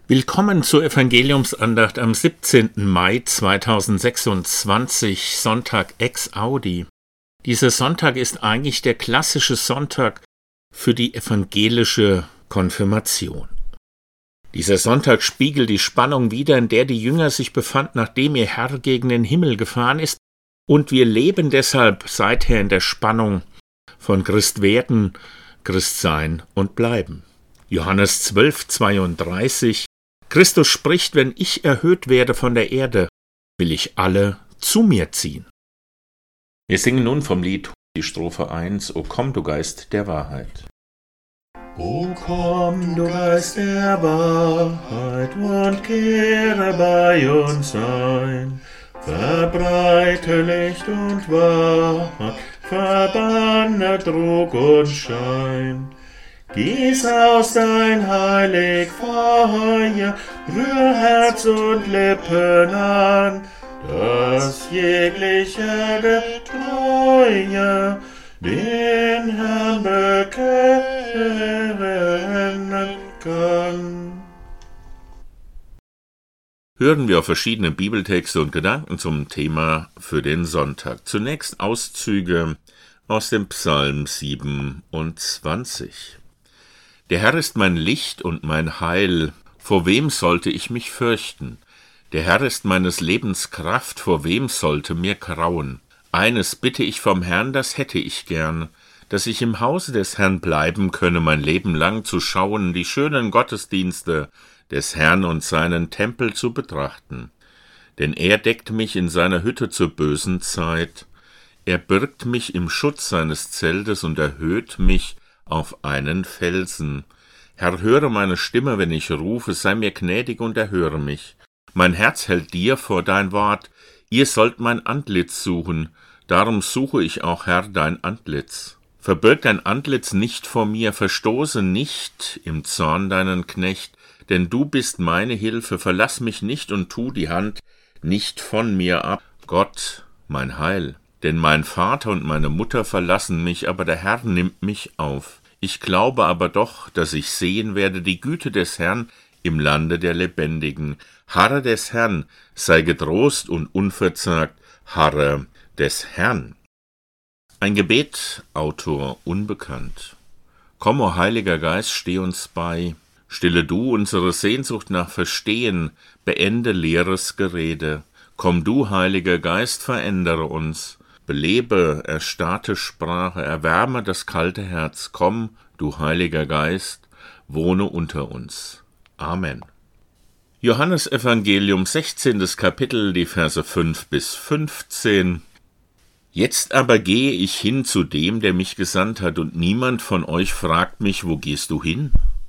Willkommen zur Evangeliumsandacht am 17. Mai 2026, Sonntag ex Audi. Dieser Sonntag ist eigentlich der klassische Sonntag für die evangelische Konfirmation. Dieser Sonntag spiegelt die Spannung wider, in der die Jünger sich befanden, nachdem ihr Herr gegen den Himmel gefahren ist, und wir leben deshalb seither in der Spannung von Christwerden, Christsein und Bleiben. Johannes 12,32 Christus spricht: Wenn ich erhöht werde von der Erde, will ich alle zu mir ziehen. Wir singen nun vom Lied die Strophe 1, O komm, du Geist der Wahrheit. O komm, du Geist der Wahrheit, und kehre bei uns ein. Verbreite Licht und Wahrheit, verbanne Trug und Schein. Gieß aus dein heilig Feuer, rühr Herz und Lippen an, dass jegliche Getreue den Herrn bekennen kann. Hören wir auf verschiedene Bibeltexte und Gedanken zum Thema für den Sonntag. Zunächst Auszüge aus dem Psalm 27. Der Herr ist mein Licht und mein Heil, vor wem sollte ich mich fürchten? Der Herr ist meines Lebens Kraft, vor wem sollte mir grauen? Eines bitte ich vom Herrn, das hätte ich gern, dass ich im Hause des Herrn bleiben könne, mein Leben lang zu schauen, die schönen Gottesdienste des Herrn und seinen Tempel zu betrachten. Denn er deckt mich in seiner Hütte zur bösen Zeit, er birgt mich im Schutz seines Zeltes und erhöht mich auf einen Felsen. Herr, höre meine Stimme, wenn ich rufe, sei mir gnädig und erhöre mich. Mein Herz hält dir vor dein Wort, ihr sollt mein Antlitz suchen, darum suche ich auch, Herr, dein Antlitz. Verbirg dein Antlitz nicht vor mir, verstoße nicht im Zorn deinen Knecht, denn du bist meine Hilfe, verlass mich nicht und tu die Hand nicht von mir ab. Gott, mein Heil. Denn mein Vater und meine Mutter verlassen mich, aber der Herr nimmt mich auf. Ich glaube aber doch, dass ich sehen werde die Güte des Herrn im Lande der Lebendigen. Harre des Herrn, sei getrost und unverzagt, harre des Herrn. Ein Gebet, Autor unbekannt. Komm, o Heiliger Geist, steh uns bei. Stille du unsere Sehnsucht nach Verstehen, beende leeres Gerede. Komm du, Heiliger Geist, verändere uns. Belebe erstarrte Sprache, erwärme das kalte Herz. Komm, du Heiliger Geist, wohne unter uns. Amen. Johannes Evangelium, 16. Kapitel, die Verse 5 bis 15. Jetzt aber gehe ich hin zu dem, der mich gesandt hat, und niemand von euch fragt mich, wo gehst du hin?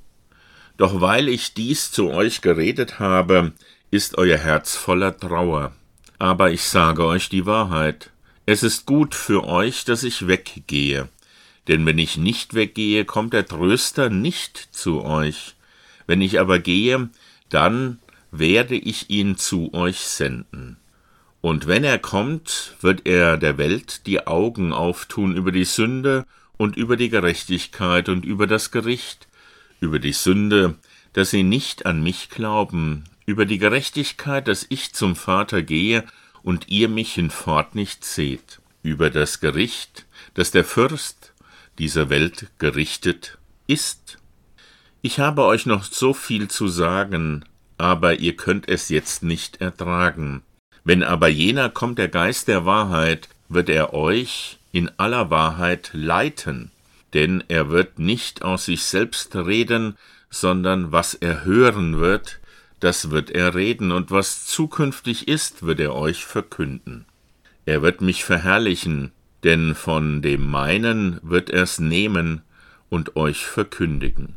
Doch weil ich dies zu euch geredet habe, ist euer Herz voller Trauer. Aber ich sage euch die Wahrheit. Es ist gut für euch, dass ich weggehe. Denn wenn ich nicht weggehe, kommt der Tröster nicht zu euch. Wenn ich aber gehe, dann werde ich ihn zu euch senden. Und wenn er kommt, wird er der Welt die Augen auftun über die Sünde und über die Gerechtigkeit und über das Gericht, über die Sünde, dass sie nicht an mich glauben, über die Gerechtigkeit, dass ich zum Vater gehe und ihr mich hinfort nicht seht, über das Gericht, dass der Fürst dieser Welt gerichtet ist. Ich habe euch noch so viel zu sagen, aber ihr könnt es jetzt nicht ertragen. Wenn aber jener kommt, der Geist der Wahrheit, wird er euch in aller Wahrheit leiten, denn er wird nicht aus sich selbst reden, sondern was er hören wird, das wird er reden, und was zukünftig ist, wird er euch verkünden. Er wird mich verherrlichen, denn von dem meinen wird er's nehmen und euch verkündigen.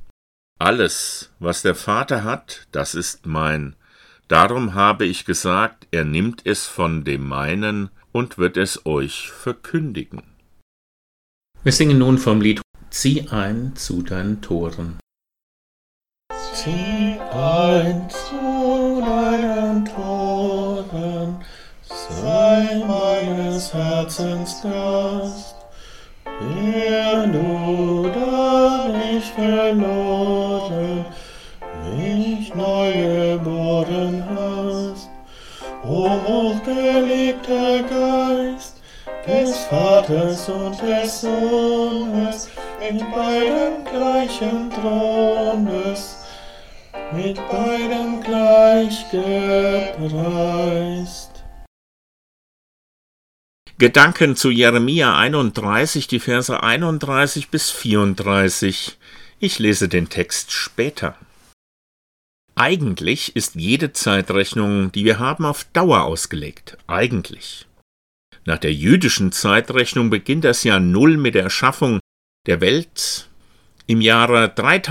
Alles, was der Vater hat, das ist mein. Darum habe ich gesagt, er nimmt es von dem meinen und wird es euch verkündigen. Wir singen nun vom Lied Zieh ein zu deinen Toren. Zieh ein zu deinen Toren, sei meines Herzens Gast, der du da nicht verloren, mich mich neu geboren hast. O hochgeliebter Geist des Vaters und des Sohnes, mit beidem gleichen Thrones, mit beidem gleich gepreist. Gedanken zu Jeremia 31, die Verse 31 bis 34. Ich lese den Text später. Eigentlich ist jede Zeitrechnung, die wir haben, auf Dauer ausgelegt. Eigentlich. Nach der jüdischen Zeitrechnung beginnt das Jahr Null mit der Erschaffung der Welt im Jahre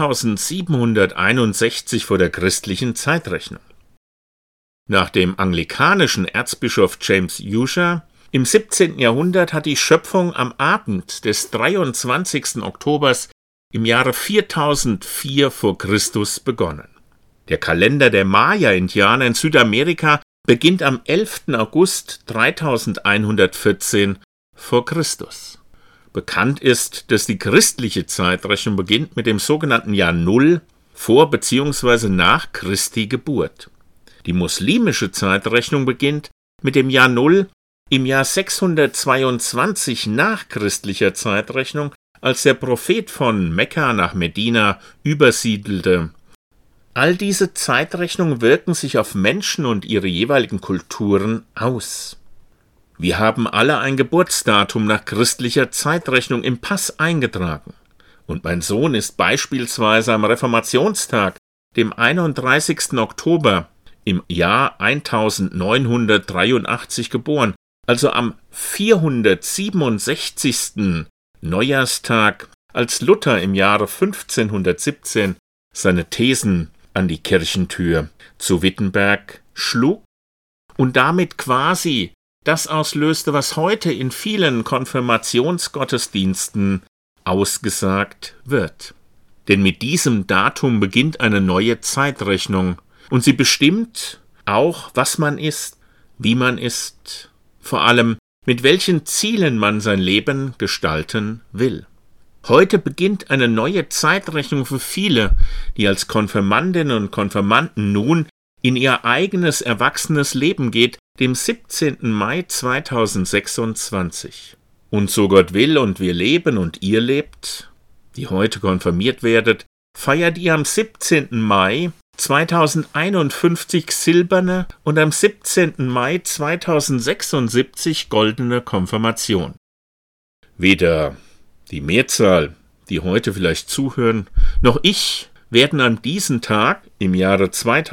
3761 vor der christlichen Zeitrechnung. Nach dem anglikanischen Erzbischof James Ussher im 17. Jahrhundert hat die Schöpfung am Abend des 23. Oktobers im Jahre 4004 vor Christus begonnen. Der Kalender der Maya-Indianer in Südamerika beginnt am 11. August 3114 vor Christus. Bekannt ist, dass die christliche Zeitrechnung beginnt mit dem sogenannten Jahr Null vor bzw. nach Christi Geburt. Die muslimische Zeitrechnung beginnt mit dem Jahr Null im Jahr 622 nach christlicher Zeitrechnung, als der Prophet von Mekka nach Medina übersiedelte. All diese Zeitrechnungen wirken sich auf Menschen und ihre jeweiligen Kulturen aus. Wir haben alle ein Geburtsdatum nach christlicher Zeitrechnung im Pass eingetragen. Und mein Sohn ist beispielsweise am Reformationstag, dem 31. Oktober im Jahr 1983 geboren, also am 467. Neujahrstag, als Luther im Jahre 1517 seine Thesen an die Kirchentür zu Wittenberg schlug und damit quasi das auslöste, was heute in vielen Konfirmationsgottesdiensten ausgesagt wird. Denn mit diesem Datum beginnt eine neue Zeitrechnung und sie bestimmt auch, was man ist, wie man ist, vor allem mit welchen Zielen man sein Leben gestalten will. Heute beginnt eine neue Zeitrechnung für viele, die als Konfirmandinnen und Konfirmanden nun in ihr eigenes erwachsenes Leben geht, dem 17. Mai 2026. Und so Gott will und wir leben und ihr lebt, die heute konfirmiert werdet, feiert ihr am 17. Mai 2051 silberne und am 17. Mai 2076 goldene Konfirmation. Weder die Mehrzahl, die heute vielleicht zuhören, noch ich werden an diesem Tag im Jahre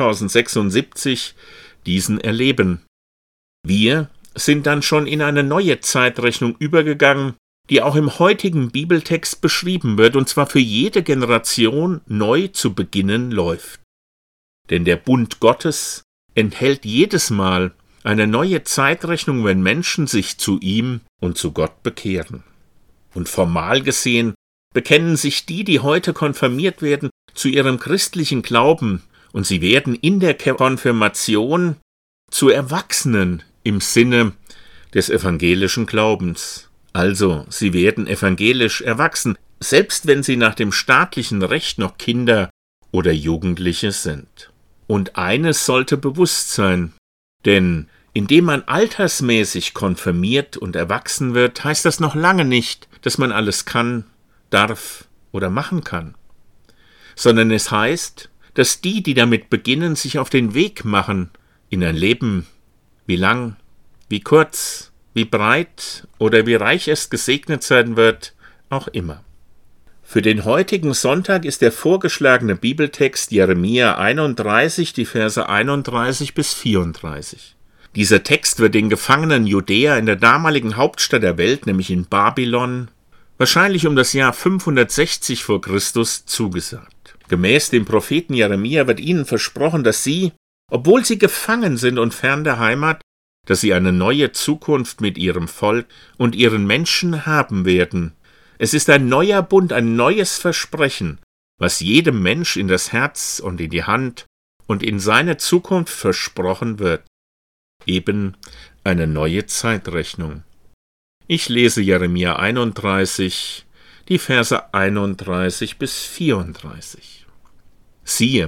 2076 diesen erleben. Wir sind dann schon in eine neue Zeitrechnung übergegangen, die auch im heutigen Bibeltext beschrieben wird, und zwar für jede Generation neu zu beginnen läuft. Denn der Bund Gottes enthält jedes Mal eine neue Zeitrechnung, wenn Menschen sich zu ihm und zu Gott bekehren. Und formal gesehen bekennen sich die heute konfirmiert werden, zu ihrem christlichen Glauben, und sie werden in der Konfirmation zu Erwachsenen im Sinne des evangelischen Glaubens. Also, sie werden evangelisch erwachsen, selbst wenn sie nach dem staatlichen Recht noch Kinder oder Jugendliche sind. Und eines sollte bewusst sein, denn indem man altersmäßig konfirmiert und erwachsen wird, heißt das noch lange nicht, dass man alles kann, darf oder machen kann. Sondern es heißt, dass die damit beginnen, sich auf den Weg machen in ein Leben, wie lang, wie kurz, wie breit oder wie reich es gesegnet sein wird, auch immer. Für den heutigen Sonntag ist der vorgeschlagene Bibeltext Jeremia 31, die Verse 31 bis 34. Dieser Text wird den gefangenen Judäer in der damaligen Hauptstadt der Welt, nämlich in Babylon, wahrscheinlich um das Jahr 560 vor Christus zugesagt. Gemäß dem Propheten Jeremia wird ihnen versprochen, dass sie, obwohl sie gefangen sind und fern der Heimat, dass sie eine neue Zukunft mit ihrem Volk und ihren Menschen haben werden. Es ist ein neuer Bund, ein neues Versprechen, was jedem Mensch in das Herz und in die Hand und in seine Zukunft versprochen wird. Eben eine neue Zeitrechnung. Ich lese Jeremia 31, die Verse 31 bis 34. Siehe,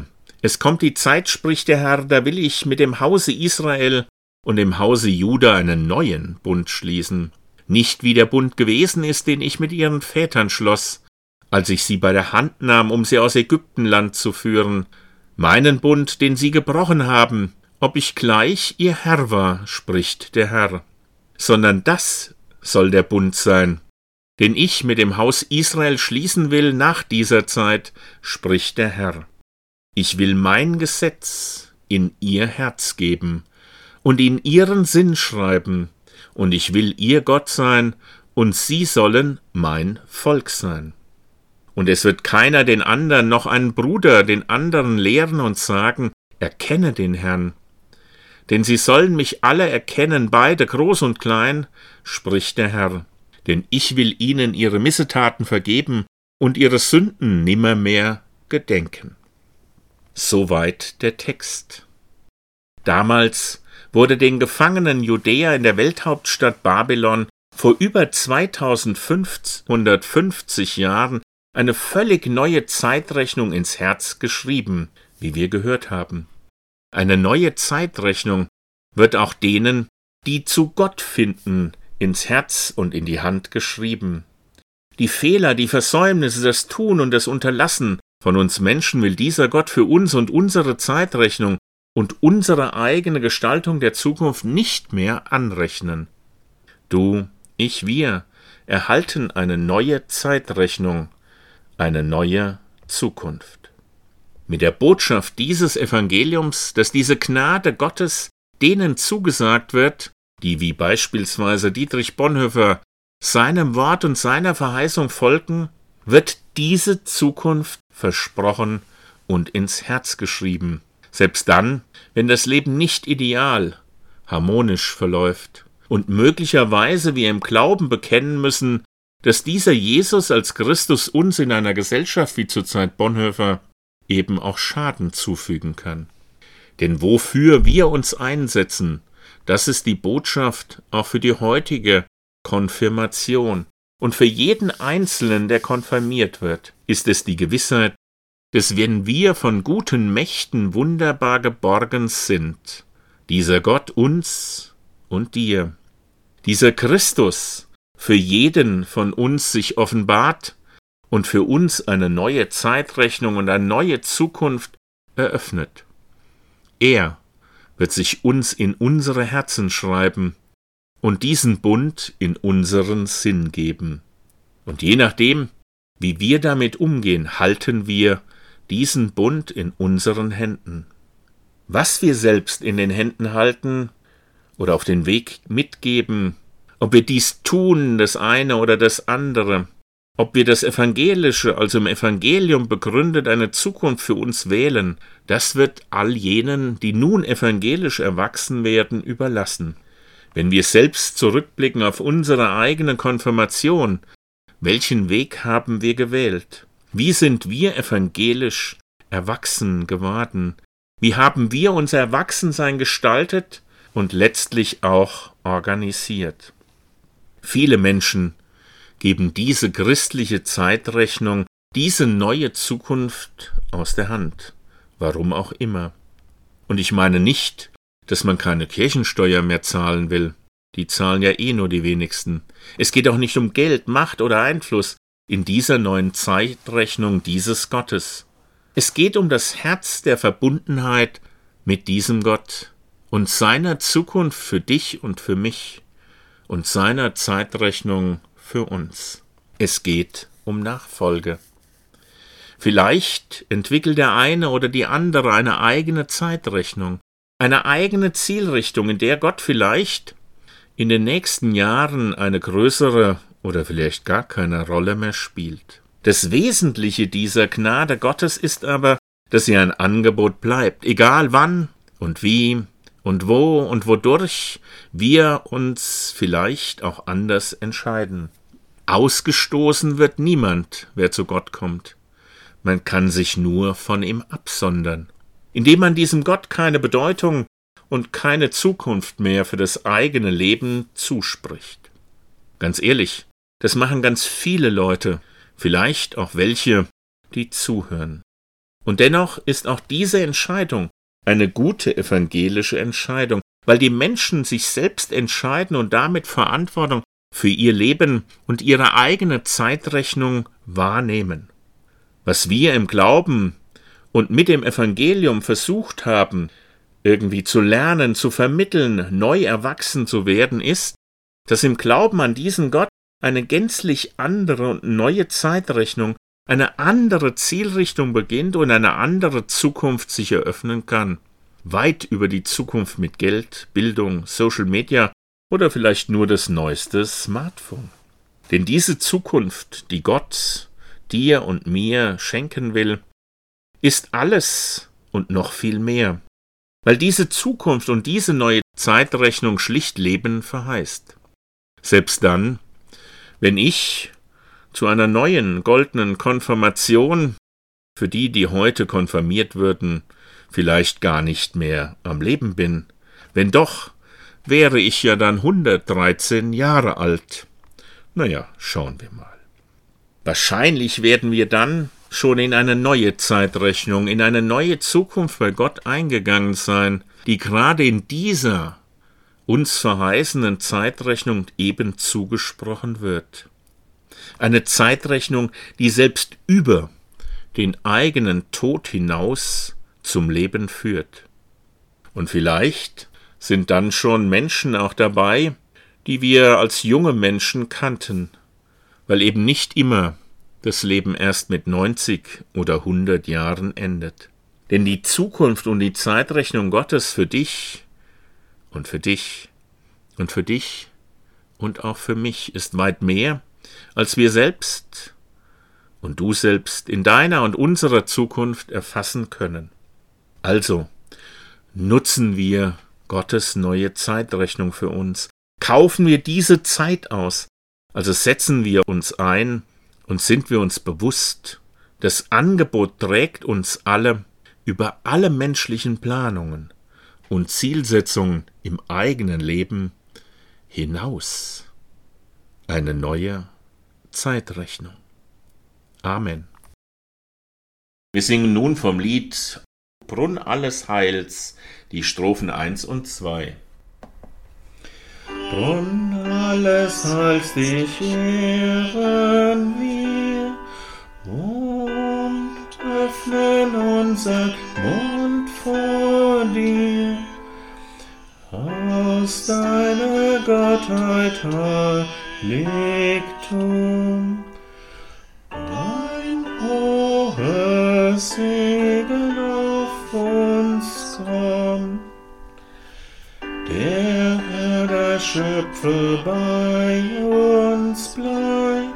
Es kommt die Zeit, spricht der Herr, da will ich mit dem Hause Israel und dem Hause Juda einen neuen Bund schließen. Nicht wie der Bund gewesen ist, den ich mit ihren Vätern schloss, als ich sie bei der Hand nahm, um sie aus Ägyptenland zu führen. Meinen Bund, den sie gebrochen haben, ob ich gleich ihr Herr war, spricht der Herr. Sondern das soll der Bund sein, den ich mit dem Haus Israel schließen will nach dieser Zeit, spricht der Herr. Ich will mein Gesetz in ihr Herz geben und in ihren Sinn schreiben, und ich will ihr Gott sein, und sie sollen mein Volk sein. Und es wird keiner den anderen, noch ein Bruder den anderen lehren und sagen, erkenne den Herrn. Denn sie sollen mich alle erkennen, beide groß und klein, spricht der Herr. Denn ich will ihnen ihre Missetaten vergeben und ihre Sünden nimmermehr gedenken. Soweit der Text. Damals wurde den Gefangenen Judäer in der Welthauptstadt Babylon vor über 2550 Jahren eine völlig neue Zeitrechnung ins Herz geschrieben, wie wir gehört haben. Eine neue Zeitrechnung wird auch denen, die zu Gott finden, ins Herz und in die Hand geschrieben. Die Fehler, die Versäumnisse, das Tun und das Unterlassen von uns Menschen will dieser Gott für uns und unsere Zeitrechnung und unsere eigene Gestaltung der Zukunft nicht mehr anrechnen. Du, ich, wir erhalten eine neue Zeitrechnung, eine neue Zukunft. Mit der Botschaft dieses Evangeliums, dass diese Gnade Gottes denen zugesagt wird, die wie beispielsweise Dietrich Bonhoeffer seinem Wort und seiner Verheißung folgen, wird diese Zukunft versprochen und ins Herz geschrieben. Selbst dann, wenn das Leben nicht ideal, harmonisch verläuft und möglicherweise wir im Glauben bekennen müssen, dass dieser Jesus als Christus uns in einer Gesellschaft wie zur Zeit Bonhoeffer eben auch Schaden zufügen kann. Denn wofür wir uns einsetzen, das ist die Botschaft auch für die heutige Konfirmation. Und für jeden Einzelnen, der konfirmiert wird, ist es die Gewissheit, dass wenn wir von guten Mächten wunderbar geborgen sind, dieser Gott uns und dir, dieser Christus für jeden von uns sich offenbart und für uns eine neue Zeitrechnung und eine neue Zukunft eröffnet. Er wird sich uns in unsere Herzen schreiben und diesen Bund in unseren Sinn geben. Und je nachdem, wie wir damit umgehen, halten wir diesen Bund in unseren Händen. Was wir selbst in den Händen halten oder auf den Weg mitgeben, ob wir dies tun, das eine oder das andere, ob wir das Evangelische, also im Evangelium begründet, eine Zukunft für uns wählen, das wird all jenen, die nun evangelisch erwachsen werden, überlassen. Wenn wir selbst zurückblicken auf unsere eigene Konfirmation, welchen Weg haben wir gewählt? Wie sind wir evangelisch erwachsen geworden? Wie haben wir unser Erwachsensein gestaltet und letztlich auch organisiert? Viele Menschen geben diese christliche Zeitrechnung, diese neue Zukunft aus der Hand, warum auch immer. Und ich meine nicht, dass man keine Kirchensteuer mehr zahlen will. Die zahlen ja eh nur die wenigsten. Es geht auch nicht um Geld, Macht oder Einfluss in dieser neuen Zeitrechnung dieses Gottes. Es geht um das Herz der Verbundenheit mit diesem Gott und seiner Zukunft für dich und für mich und seiner Zeitrechnung für uns. Es geht um Nachfolge. Vielleicht entwickelt der eine oder die andere eine eigene Zeitrechnung, eine eigene Zielrichtung, in der Gott vielleicht in den nächsten Jahren eine größere oder vielleicht gar keine Rolle mehr spielt. Das Wesentliche dieser Gnade Gottes ist aber, dass sie ein Angebot bleibt, egal wann und wie und wo und wodurch wir uns vielleicht auch anders entscheiden. Ausgestoßen wird niemand, wer zu Gott kommt. Man kann sich nur von ihm absondern, indem man diesem Gott keine Bedeutung und keine Zukunft mehr für das eigene Leben zuspricht. Ganz ehrlich, das machen ganz viele Leute, vielleicht auch welche, die zuhören. Und dennoch ist auch diese Entscheidung eine gute evangelische Entscheidung, weil die Menschen sich selbst entscheiden und damit Verantwortung für ihr Leben und ihre eigene Zeitrechnung wahrnehmen. Was wir im Glauben und mit dem Evangelium versucht haben, irgendwie zu lernen, zu vermitteln, neu erwachsen zu werden, ist, dass im Glauben an diesen Gott eine gänzlich andere und neue Zeitrechnung, eine andere Zielrichtung beginnt und eine andere Zukunft sich eröffnen kann. Weit über die Zukunft mit Geld, Bildung, Social Media oder vielleicht nur das neueste Smartphone. Denn diese Zukunft, die Gott dir und mir schenken will, ist alles und noch viel mehr, weil diese Zukunft und diese neue Zeitrechnung schlicht Leben verheißt. Selbst dann, wenn ich zu einer neuen goldenen Konfirmation, für die heute konfirmiert würden, vielleicht gar nicht mehr am Leben bin, wenn doch, wäre ich ja dann 113 Jahre alt. Naja, schauen wir mal. Wahrscheinlich werden wir dann schon in eine neue Zeitrechnung, in eine neue Zukunft bei Gott eingegangen sein, die gerade in dieser uns verheißenen Zeitrechnung eben zugesprochen wird. Eine Zeitrechnung, die selbst über den eigenen Tod hinaus zum Leben führt. Und vielleicht sind dann schon Menschen auch dabei, die wir als junge Menschen kannten, weil eben nicht immer das Leben erst mit 90 oder 100 Jahren endet. Denn die Zukunft und die Zeitrechnung Gottes für dich und für dich und für dich und auch für mich ist weit mehr, als wir selbst und du selbst in deiner und unserer Zukunft erfassen können. Also nutzen wir Gottes neue Zeitrechnung für uns. Kaufen wir diese Zeit aus, also setzen wir uns ein und sind wir uns bewusst, das Angebot trägt uns alle über alle menschlichen Planungen und Zielsetzungen im eigenen Leben hinaus. Eine neue Zeitrechnung. Amen. Wir singen nun vom Lied Brunn alles Heils, die Strophen 1 und 2. Brunn alles Heils, dich ehren wir und öffnen unseren Mund vor dir. Aus deiner Gottheit Heiligtum, dein hohes Segen auf uns kommt. Der Herr, der Schöpfer, bei uns bleibt.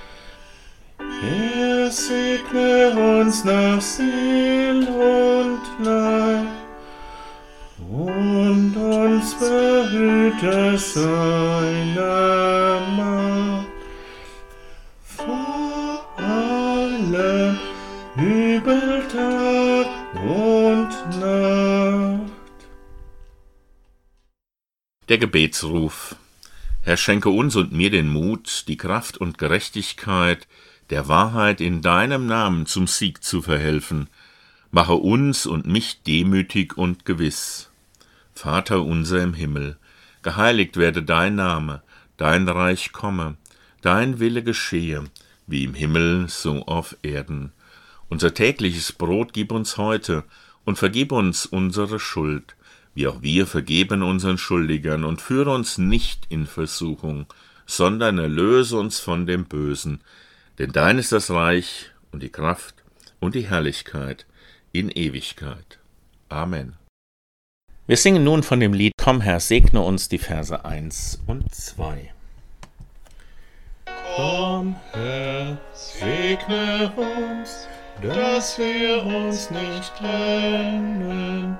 Er segne uns nach Seel und Leib und uns behüte seine Macht vor allem Übel Tag und Nacht. Der Gebetsruf. Herr, schenke uns und mir den Mut, die Kraft und Gerechtigkeit, der Wahrheit in deinem Namen zum Sieg zu verhelfen. Mache uns und mich demütig und gewiss. Vater unser im Himmel, geheiligt werde dein Name, dein Reich komme, dein Wille geschehe, wie im Himmel so auf Erden. Unser tägliches Brot gib uns heute und vergib uns unsere Schuld, wie auch wir vergeben unseren Schuldigern, und führe uns nicht in Versuchung, sondern erlöse uns von dem Bösen. Denn dein ist das Reich und die Kraft und die Herrlichkeit in Ewigkeit. Amen. Wir singen nun von dem Lied Komm, Herr, segne uns, die Verse 1 und 2. Komm, Herr, segne uns, dass wir uns nicht trennen,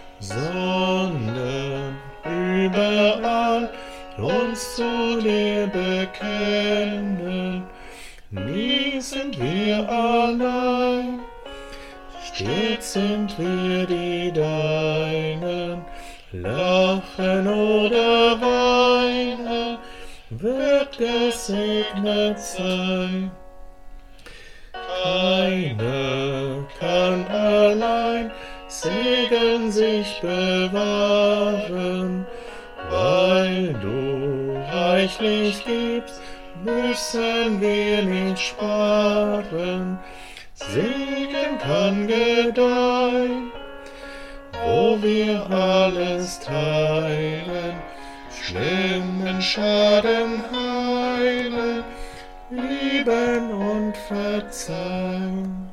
sondern überall uns zu dir bekennen. Nie sind wir allein, stets sind wir die Deinen, lachen oder weinen, wird gesegnet sein. Keiner kann Segen sich bewahren. Weil du reichlich gibst, müssen wir nicht sparen. Segen kann gedeihen, wo wir alles teilen, schlimmen Schaden heilen, lieben und verzeihen.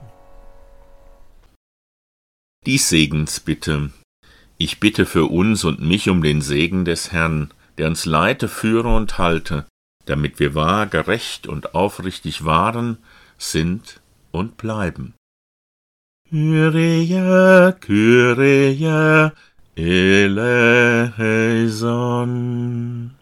Die Segensbitte. Ich bitte für uns und mich um den Segen des Herrn, der uns leite, führe und halte, damit wir wahr, gerecht und aufrichtig waren, sind und bleiben. Kyrie, Kyrie, eleison.